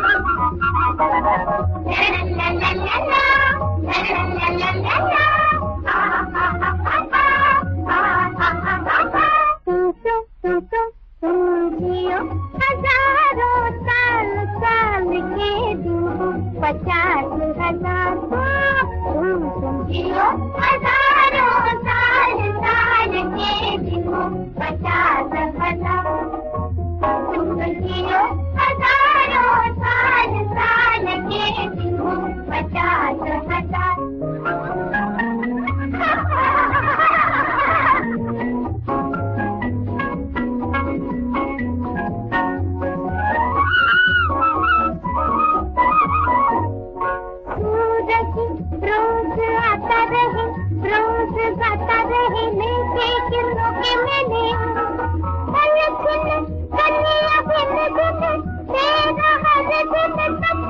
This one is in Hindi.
हजारों साल साल के दिन 50,000 तुम जियो, हजारों साल साल के दिन 50,000 तुम जियो, हजारों साल साल के दिन 50,000। रोज आता रहे, रोज गाता रहे, मिलके किरणों के मेले, पल छिन कन्या भिन्न भिन्न, तेरा हर दिन